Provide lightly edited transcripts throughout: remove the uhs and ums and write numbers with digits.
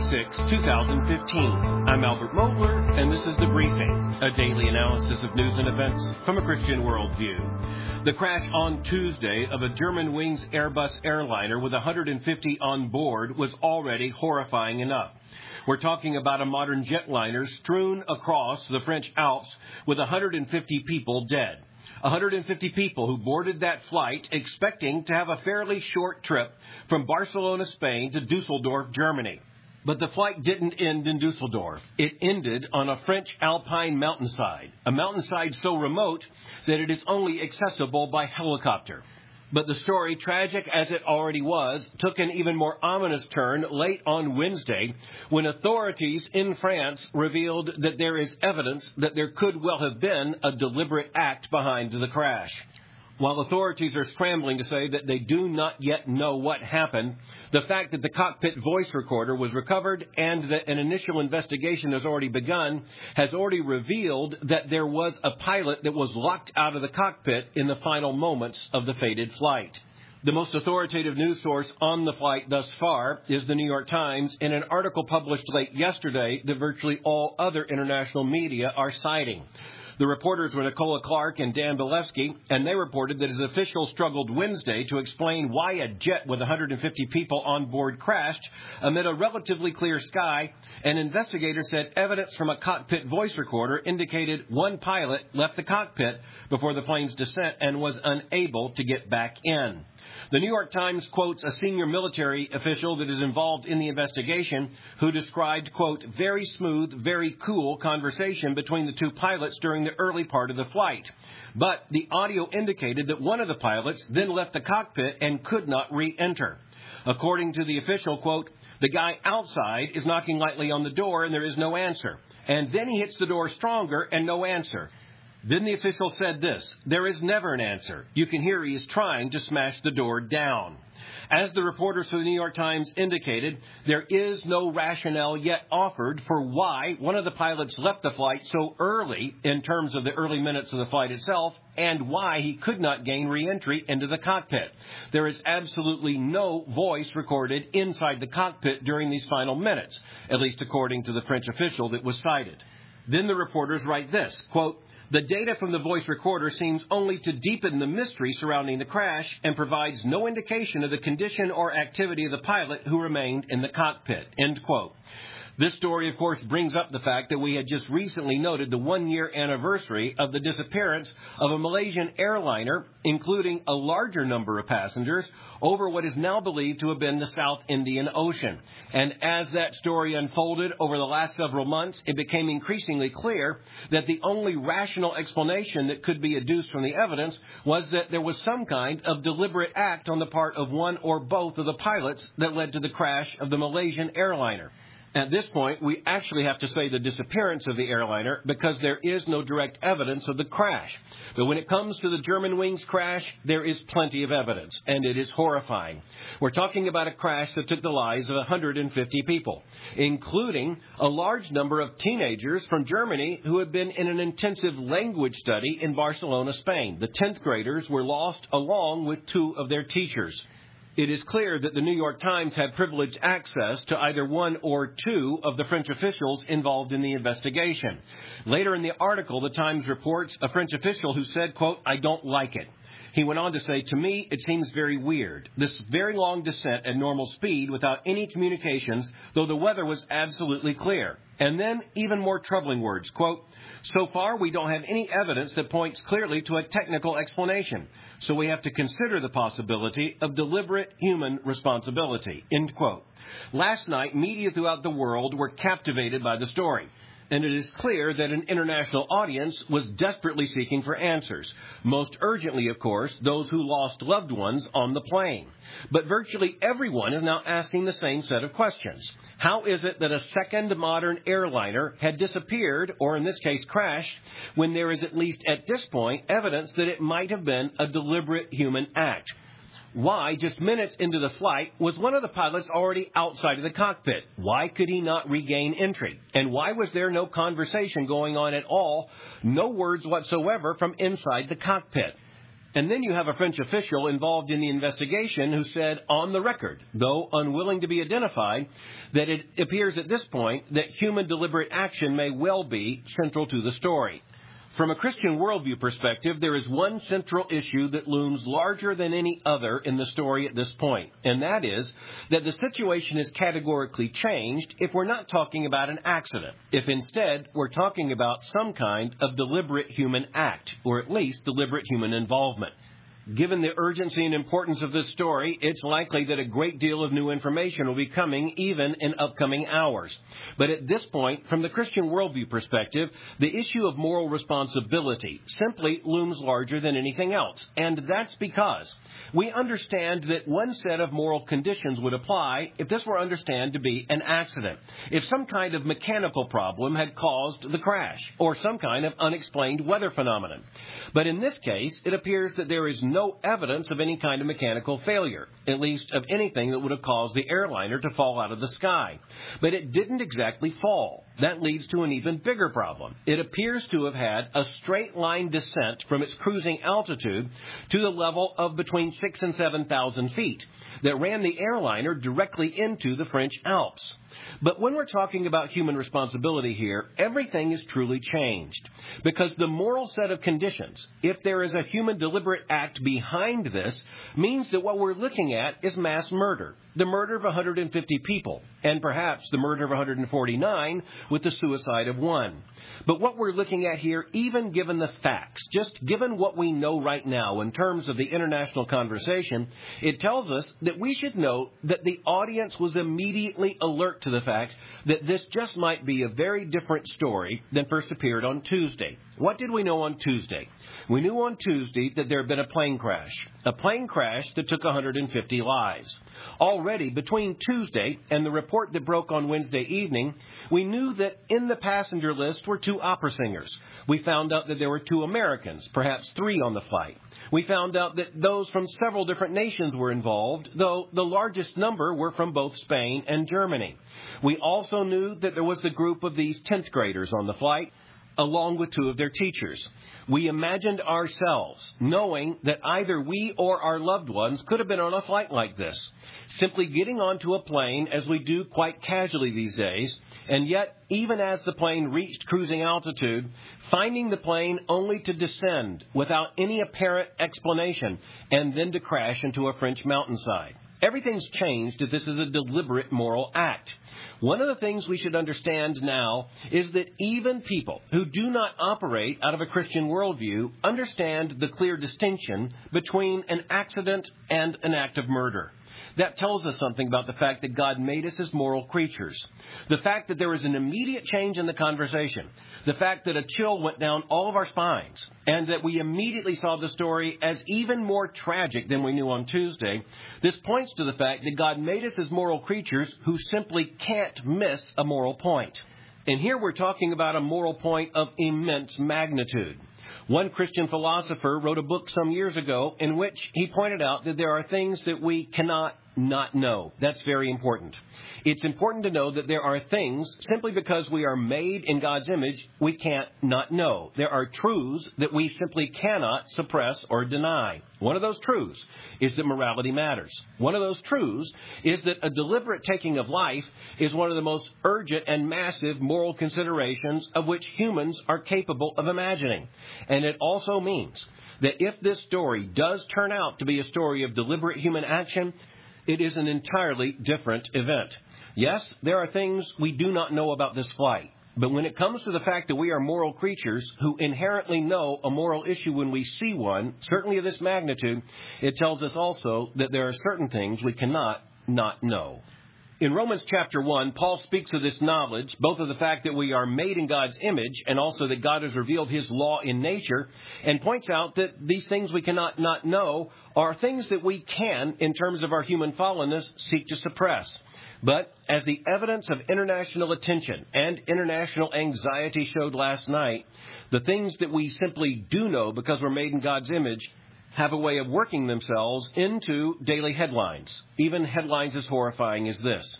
6, 2015. I'm Albert Mohler, and this is The Briefing, a daily analysis of news and events from a Christian worldview. The crash on Tuesday of a Germanwings Airbus airliner with 150 on board was already horrifying enough. We're talking about a modern jetliner strewn across the French Alps with 150 people dead. 150 people who boarded that flight expecting to have a fairly short trip from Barcelona, Spain to Dusseldorf, Germany. But the flight didn't end in Dusseldorf. It ended on a French alpine mountainside, a mountainside so remote that it is only accessible by helicopter. But the story, tragic as it already was, took an even more ominous turn late on Wednesday when authorities in France revealed that there is evidence that there could well have been a deliberate act behind the crash. While authorities are scrambling to say that they do not yet know what happened, the fact that the cockpit voice recorder was recovered and that an initial investigation has already begun has already revealed that there was a pilot that was locked out of the cockpit in the final moments of the fated flight. The most authoritative news source on the flight thus far is the New York Times in an article published late yesterday that virtually all other international media are citing. The reporters were Nicola Clark and Dan Bilewski, and they reported that his officials struggled Wednesday to explain why a jet with 150 people on board crashed amid a relatively clear sky, and investigators said evidence from a cockpit voice recorder indicated one pilot left the cockpit before the plane's descent and was unable to get back in. The New York Times quotes a senior military official that is involved in the investigation who described, quote, very smooth, very cool conversation between the two pilots during the early part of the flight. But the audio indicated that one of the pilots then left the cockpit and could not re-enter. According to the official, quote, the guy outside is knocking lightly on the door and there is no answer. And then he hits the door stronger and no answer. Then the official said this, there is never an answer. You can hear he is trying to smash the door down. As the reporters for the New York Times indicated, there is no rationale yet offered for why one of the pilots left the flight so early in terms of the early minutes of the flight itself and why he could not gain re-entry into the cockpit. There is absolutely no voice recorded inside the cockpit during these final minutes, at least according to the French official that was cited. Then the reporters write this, quote, the data from the voice recorder seems only to deepen the mystery surrounding the crash and provides no indication of the condition or activity of the pilot who remained in the cockpit, end quote. This story, of course, brings up the fact that we had just recently noted the one-year anniversary of the disappearance of a Malaysian airliner, including a larger number of passengers, over what is now believed to have been the South Indian Ocean. And as that story unfolded over the last several months, it became increasingly clear that the only rational explanation that could be adduced from the evidence was that there was some kind of deliberate act on the part of one or both of the pilots that led to the crash of the Malaysian airliner. At this point, we actually have to say the disappearance of the airliner because there is no direct evidence of the crash. But when it comes to the Germanwings crash, there is plenty of evidence, and it is horrifying. We're talking about a crash that took the lives of 150 people, including a large number of teenagers from Germany who had been in an intensive language study in Barcelona, Spain. The 10th graders were lost along with two of their teachers. It is clear that the New York Times had privileged access to either one or two of the French officials involved in the investigation. Later in the article, the Times reports a French official who said, quote, I don't like it. He went on to say, to me, it seems very weird. This very long descent at normal speed without any communications, though the weather was absolutely clear. And then even more troubling words, quote, so far we don't have any evidence that points clearly to a technical explanation. So we have to consider the possibility of deliberate human responsibility, end quote. Last night, media throughout the world were captivated by the story. And it is clear that an international audience was desperately seeking for answers. Most urgently, of course, those who lost loved ones on the plane. But virtually everyone is now asking the same set of questions. How is it that a second modern airliner had disappeared, or in this case crashed, when there is at least at this point evidence that it might have been a deliberate human act? Why, just minutes into the flight, was one of the pilots already outside of the cockpit? Why could he not regain entry? And why was there no conversation going on at all, no words whatsoever from inside the cockpit? And then you have a French official involved in the investigation who said on the record, though unwilling to be identified, that it appears at this point that human deliberate action may well be central to the story. From a Christian worldview perspective, there is one central issue that looms larger than any other in the story at this point, and that is that the situation is categorically changed if we're not talking about an accident, if instead we're talking about some kind of deliberate human act, or at least deliberate human involvement. Given the urgency and importance of this story, it's likely that a great deal of new information will be coming even in upcoming hours. But at this point, from the Christian worldview perspective, the issue of moral responsibility simply looms larger than anything else. And that's because we understand that one set of moral conditions would apply if this were understood to be an accident, if some kind of mechanical problem had caused the crash, or some kind of unexplained weather phenomenon. But in this case, it appears that there is no evidence of any kind of mechanical failure, at least of anything that would have caused the airliner to fall out of the sky. But it didn't exactly fall. That leads to an even bigger problem. It appears to have had a straight line descent from its cruising altitude to the level of between 6,000 and 7,000 feet that ran the airliner directly into the French Alps. But when we're talking about human responsibility here, everything is truly changed. Because the moral set of conditions, if there is a human deliberate act behind this, means that what we're looking at is mass murder. The murder of 150 people, and perhaps the murder of 149 with the suicide of one. But what we're looking at here, even given the facts, just given what we know right now in terms of the international conversation, it tells us that we should note that the audience was immediately alert to the fact that this just might be a very different story than first appeared on Tuesday. What did we know on Tuesday? We knew on Tuesday that there had been a plane crash that took 150 lives. Already, between Tuesday and the report that broke on Wednesday evening, we knew that in the passenger list were 2 opera singers. We found out that there were 2 Americans, perhaps 3 on the flight. We found out that those from several different nations were involved, though the largest number were from both Spain and Germany. We also knew that there was the group of these 10th graders on the flight, along with 2 of their teachers. We imagined ourselves knowing that either we or our loved ones could have been on a flight like this, simply getting onto a plane as we do quite casually these days, and yet, even as the plane reached cruising altitude, finding the plane only to descend without any apparent explanation, and then to crash into a French mountainside. Everything's changed if this is a deliberate moral act. One of the things we should understand now is that even people who do not operate out of a Christian worldview understand the clear distinction between an accident and an act of murder. That tells us something about the fact that God made us as moral creatures. The fact that there was an immediate change in the conversation. The fact that a chill went down all of our spines. And that we immediately saw the story as even more tragic than we knew on Tuesday. This points to the fact that God made us as moral creatures who simply can't miss a moral point. And here we're talking about a moral point of immense magnitude. One Christian philosopher wrote a book some years ago in which he pointed out that there are things that we cannot not know. That's very important. It's important to know that there are things, simply because we are made in God's image, we can't not know. There are truths that we simply cannot suppress or deny. One of those truths is that morality matters. One of those truths is that a deliberate taking of life is one of the most urgent and massive moral considerations of which humans are capable of imagining. And it also means that if this story does turn out to be a story of deliberate human action, it is an entirely different event. Yes, there are things we do not know about this flight. But when it comes to the fact that we are moral creatures who inherently know a moral issue when we see one, certainly of this magnitude, it tells us also that there are certain things we cannot not know. In Romans chapter 1, Paul speaks of this knowledge, both of the fact that we are made in God's image and also that God has revealed His law in nature, and points out that these things we cannot not know are things that we can, in terms of our human fallenness, seek to suppress. But as the evidence of international attention and international anxiety showed last night, the things that we simply do know because we're made in God's image have a way of working themselves into daily headlines, even headlines as horrifying as this.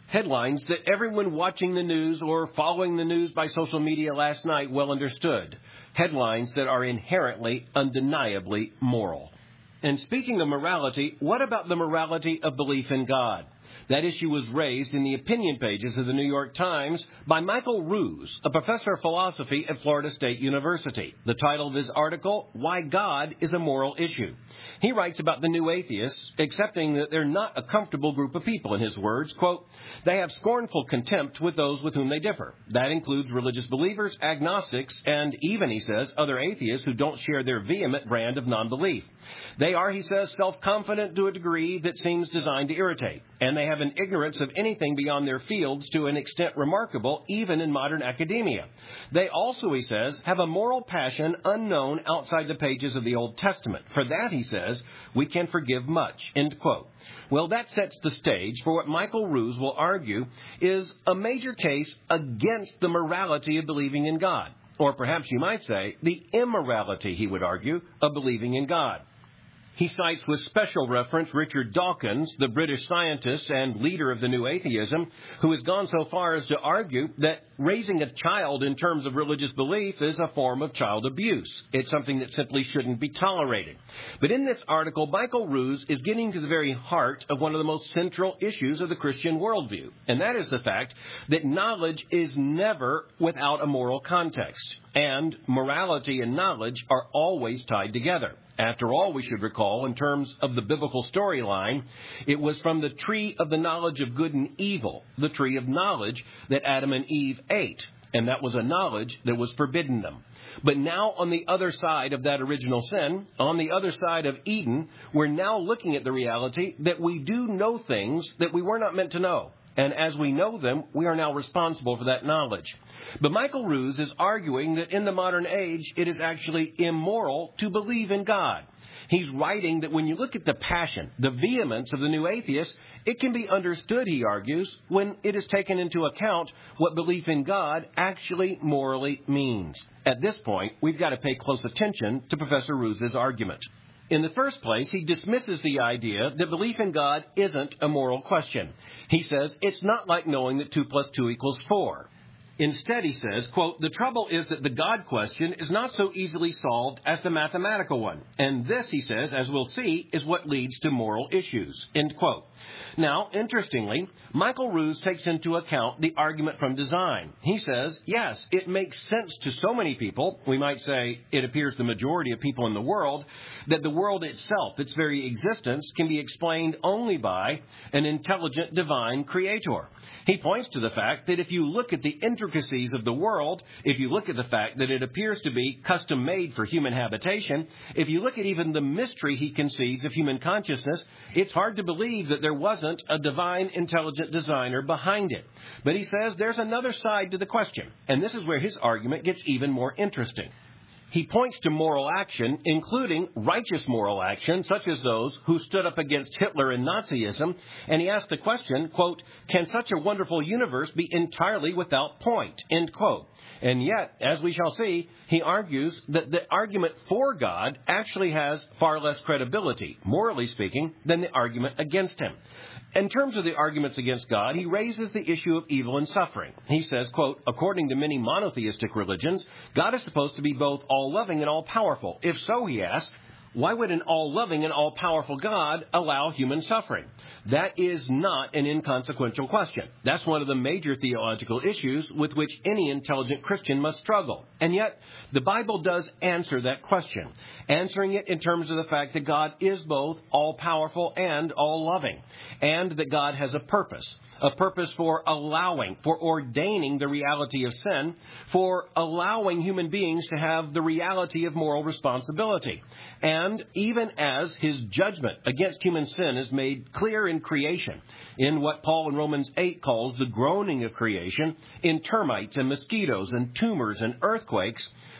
Headlines that everyone watching the news or following the news by social media last night well understood. Headlines that are inherently, undeniably moral. And speaking of morality, what about the morality of belief in God? That issue was raised in the opinion pages of the New York Times by Michael Ruse, a professor of philosophy at Florida State University. The title of his article, Why God is a Moral Issue. He writes about the new atheists, accepting that they're not a comfortable group of people, in his words. Quote, they have scornful contempt with those with whom they differ. That includes religious believers, agnostics, and even, he says, other atheists who don't share their vehement brand of non-belief. They are, he says, self-confident to a degree that seems designed to irritate, and they have an ignorance of anything beyond their fields to an extent remarkable even in modern academia. They also, he says, have a moral passion unknown outside the pages of the Old Testament. For that, he says, we can forgive much, end quote. Well, that sets the stage for what Michael Ruse will argue is a major case against the morality of believing in God. Or perhaps you might say the immorality, he would argue, of believing in God. He cites with special reference Richard Dawkins, the British scientist and leader of the New Atheism, who has gone so far as to argue that raising a child in terms of religious belief is a form of child abuse. It's something that simply shouldn't be tolerated. But in this article, Michael Ruse is getting to the very heart of one of the most central issues of the Christian worldview, and that is the fact that knowledge is never without a moral context, and morality and knowledge are always tied together. After all, we should recall, in terms of the biblical storyline, it was from the tree of the knowledge of good and evil, the tree of knowledge, that Adam and Eve ate, and that was a knowledge that was forbidden them. But now on the other side of that original sin, on the other side of Eden, we're now looking at the reality that we do know things that we were not meant to know. And as we know them, we are now responsible for that knowledge. But Michael Ruse is arguing that in the modern age, it is actually immoral to believe in God. He's writing that when you look at the passion, the vehemence of the new atheists, it can be understood, he argues, when it is taken into account what belief in God actually morally means. At this point, we've got to pay close attention to Professor Ruse's argument. In the first place, he dismisses the idea that belief in God isn't a moral question. He says it's not like knowing that 2 + 2 = 4. Instead, he says, quote, the trouble is that the God question is not so easily solved as the mathematical one. And this, he says, as we'll see, is what leads to moral issues, end quote. Now, interestingly, Michael Ruse takes into account the argument from design. He says, yes, it makes sense to so many people, we might say it appears the majority of people in the world, that the world itself, its very existence, can be explained only by an intelligent divine creator. He points to the fact that if you look at the intricacies of the world, if you look at the fact that it appears to be custom-made for human habitation, if you look at even the mystery he conceives of human consciousness, it's hard to believe that there wasn't a divine intelligent designer behind it. But he says there's another side to the question, and this is where his argument gets even more interesting. He points to moral action, including righteous moral action, such as those who stood up against Hitler and Nazism, and he asks the question, quote, can such a wonderful universe be entirely without point, end quote. And yet, as we shall see, he argues that the argument for God actually has far less credibility, morally speaking, than the argument against him. In terms of the arguments against God, he raises the issue of evil and suffering. He says, quote, according to many monotheistic religions, God is supposed to be both all-loving and all-powerful. If so, he asks, why would an all-loving and all-powerful God allow human suffering? That is not an inconsequential question. That's one of the major theological issues with which any intelligent Christian must struggle. And yet, the Bible does answer that question, answering it in terms of the fact that God is both all-powerful and all-loving, and that God has a purpose for allowing, for ordaining the reality of sin, for allowing human beings to have the reality of moral responsibility. And even as his judgment against human sin is made clear in creation, in what Paul in Romans 8 calls the groaning of creation, in termites and mosquitoes and tumors and earthquakes,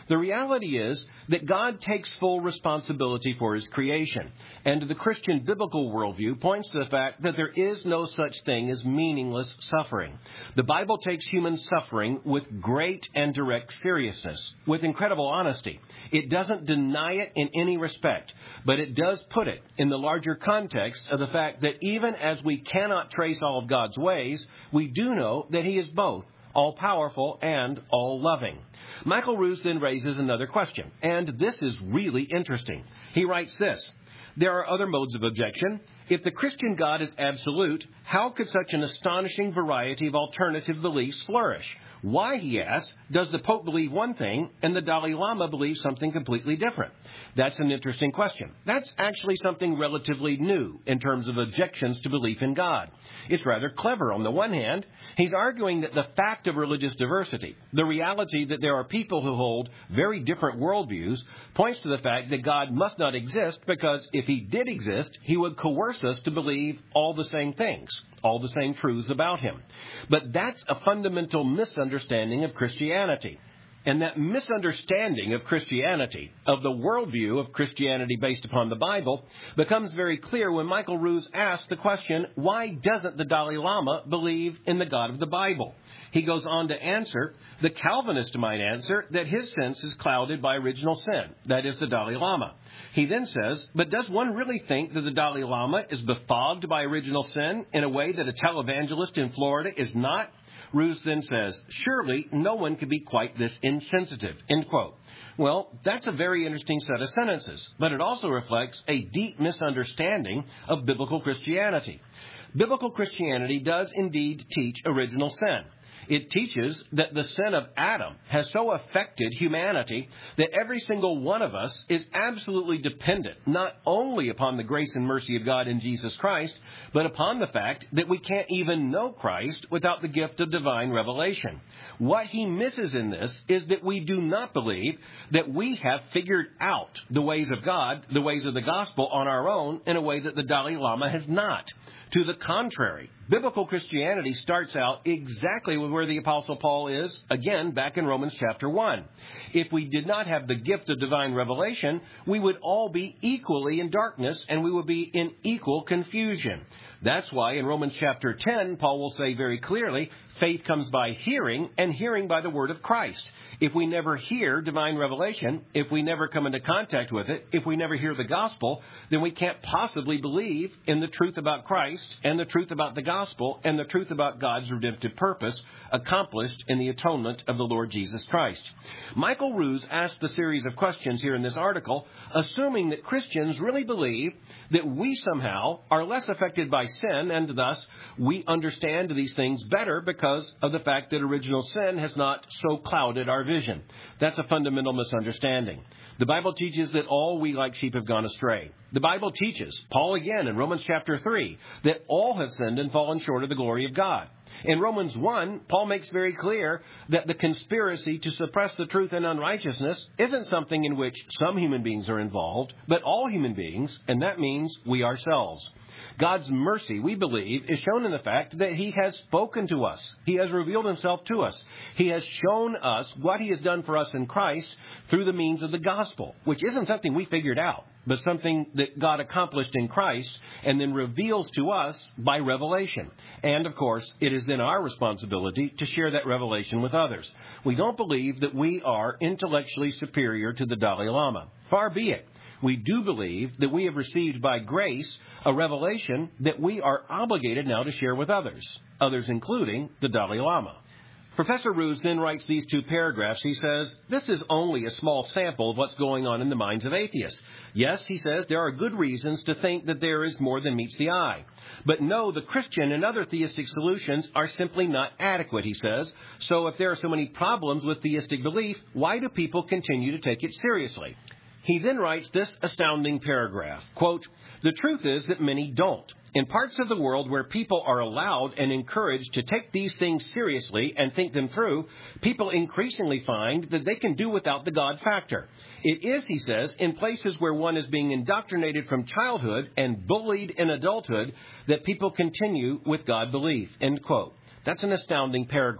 The reality is that God takes full responsibility for His creation, and the Christian biblical worldview points to the fact that there is no such thing as meaningless suffering. The Bible takes human suffering with great and direct seriousness, with incredible honesty. It doesn't deny it in any respect, but it does put it in the larger context of the fact that even as we cannot trace all of God's ways, we do know that He is both all-powerful and all-loving. Michael Ruse then raises another question, and this is really interesting. He writes this: there are other modes of objection. If the Christian God is absolute, how could such an astonishing variety of alternative beliefs flourish? Why, he asks, does the Pope believe one thing and the Dalai Lama believe something completely different? That's an interesting question. That's actually something relatively new in terms of objections to belief in God. It's rather clever. On the one hand, he's arguing that the fact of religious diversity, the reality that there are people who hold very different worldviews, points to the fact that God must not exist, because if He did exist, He would coerce us to believe all the same things, all the same truths about Him. But that's a fundamental misunderstanding of Christianity. And that misunderstanding of Christianity, of the worldview of Christianity based upon the Bible, becomes very clear when Michael Ruse asks the question, why doesn't the Dalai Lama believe in the God of the Bible? He goes on to answer, the Calvinist might answer, that his sense is clouded by original sin, that is, the Dalai Lama. He then says, but does one really think that the Dalai Lama is befogged by original sin in a way that a televangelist in Florida is not? Ruse then says, surely no one could be quite this insensitive, end quote. Well, that's a very interesting set of sentences, but it also reflects a deep misunderstanding of biblical Christianity. Biblical Christianity does indeed teach original sin. It teaches that the sin of Adam has so affected humanity that every single one of us is absolutely dependent not only upon the grace and mercy of God in Jesus Christ, but upon the fact that we can't even know Christ without the gift of divine revelation. What he misses in this is that we do not believe that we have figured out the ways of God, the ways of the gospel on our own in a way that the Dalai Lama has not. To the contrary, biblical Christianity starts out exactly where the Apostle Paul is, again, back in Romans chapter 1. If we did not have the gift of divine revelation, we would all be equally in darkness, and we would be in equal confusion. That's why in Romans chapter 10, Paul will say very clearly, faith comes by hearing, and hearing by the word of Christ. If we never hear divine revelation, if we never come into contact with it, if we never hear the gospel, then we can't possibly believe in the truth about Christ and the truth about the gospel and the truth about God's redemptive purpose accomplished in the atonement of the Lord Jesus Christ. Michael Ruse asked the series of questions here in this article, assuming that Christians really believe that we somehow are less affected by sin, and thus we understand these things better because of the fact that original sin has not so clouded our vision. That's a fundamental misunderstanding. The Bible teaches that all we like sheep have gone astray. The Bible teaches, Paul again in Romans chapter 3, that all have sinned and fallen short of the glory of God. In Romans 1, Paul makes very clear that the conspiracy to suppress the truth and unrighteousness isn't something in which some human beings are involved, but all human beings, and that means we ourselves. God's mercy, we believe, is shown in the fact that He has spoken to us. He has revealed Himself to us. He has shown us what He has done for us in Christ through the means of the gospel, which isn't something we figured out, but something that God accomplished in Christ and then reveals to us by revelation. And, of course, it is then our responsibility to share that revelation with others. We don't believe that we are intellectually superior to the Dalai Lama. Far be it. We do believe that we have received by grace a revelation that we are obligated now to share with others including the Dalai Lama. Professor Ruse then writes these two paragraphs. He says, this is only a small sample of what's going on in the minds of atheists. Yes, he says, there are good reasons to think that there is more than meets the eye. But no, the Christian and other theistic solutions are simply not adequate, he says. So if there are so many problems with theistic belief, why do people continue to take it seriously? He then writes this astounding paragraph, quote, the truth is that many don't. In parts of the world where people are allowed and encouraged to take these things seriously and think them through, people increasingly find that they can do without the God factor. It is, he says, in places where one is being indoctrinated from childhood and bullied in adulthood that people continue with God belief, end quote. That's an astounding paragraph.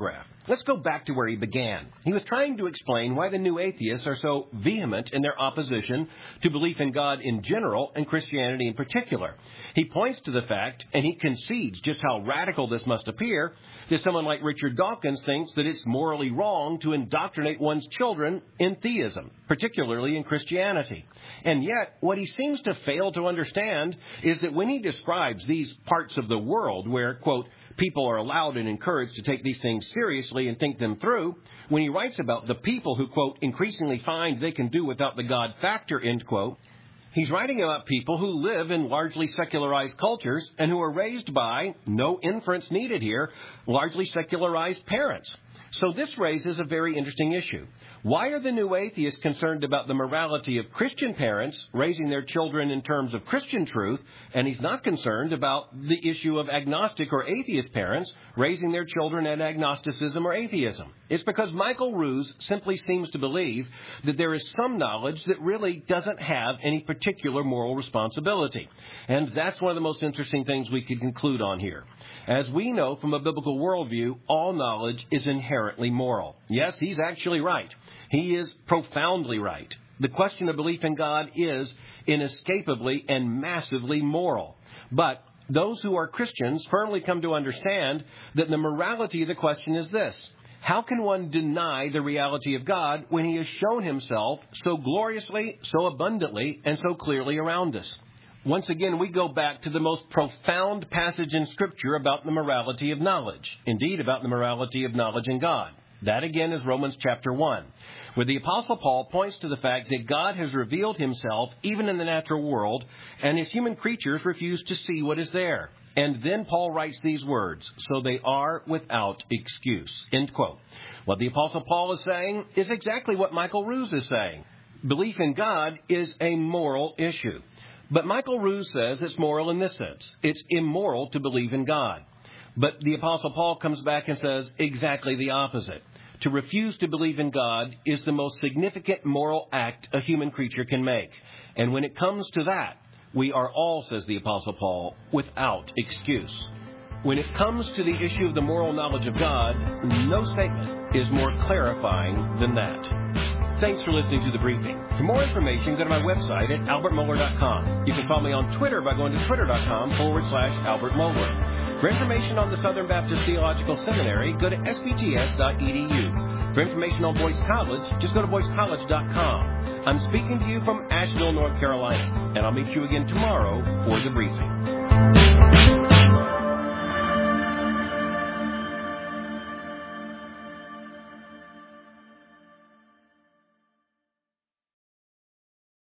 Let's go back to where he began. He was trying to explain why the new atheists are so vehement in their opposition to belief in God in general and Christianity in particular. He points to the fact, and he concedes just how radical this must appear, that someone like Richard Dawkins thinks that it's morally wrong to indoctrinate one's children in theism, particularly in Christianity. And yet, what he seems to fail to understand is that when he describes these parts of the world where, quote, people are allowed and encouraged to take these things seriously and think them through, when he writes about the people who, quote, increasingly find they can do without the God factor, end quote, he's writing about people who live in largely secularized cultures and who are raised by, no inference needed here, largely secularized parents. So this raises a very interesting issue. Why are the new atheists concerned about the morality of Christian parents raising their children in terms of Christian truth, and he's not concerned about the issue of agnostic or atheist parents raising their children in agnosticism or atheism? It's because Michael Ruse simply seems to believe that there is some knowledge that really doesn't have any particular moral responsibility. And that's one of the most interesting things we could conclude on here. As we know from a biblical worldview, all knowledge is inherently moral. Yes, he's actually right. He is profoundly right. The question of belief in God is inescapably and massively moral. But those who are Christians firmly come to understand that the morality of the question is this: how can one deny the reality of God when he has shown himself so gloriously, so abundantly, and so clearly around us? Once again, we go back to the most profound passage in Scripture about the morality of knowledge. Indeed, about the morality of knowledge in God. That again is Romans chapter 1, where the Apostle Paul points to the fact that God has revealed himself even in the natural world, and his human creatures refuse to see what is there. And then Paul writes these words, so they are without excuse, end quote. What the Apostle Paul is saying is exactly what Michael Ruse is saying. Belief in God is a moral issue. But Michael Ruse says it's moral in this sense. It's immoral to believe in God. But the Apostle Paul comes back and says exactly the opposite. To refuse to believe in God is the most significant moral act a human creature can make. And when it comes to that, we are all, says the Apostle Paul, without excuse. When it comes to the issue of the moral knowledge of God, no statement is more clarifying than that. Thanks for listening to The Briefing. For more information, go to my website at albertmohler.com. You can follow me on Twitter by going to twitter.com/Albert Mohler. For information on the Southern Baptist Theological Seminary, go to sbts.edu. For information on Boyce College, just go to boycecollege.com. I'm speaking to you from Asheville, North Carolina, and I'll meet you again tomorrow for The Briefing.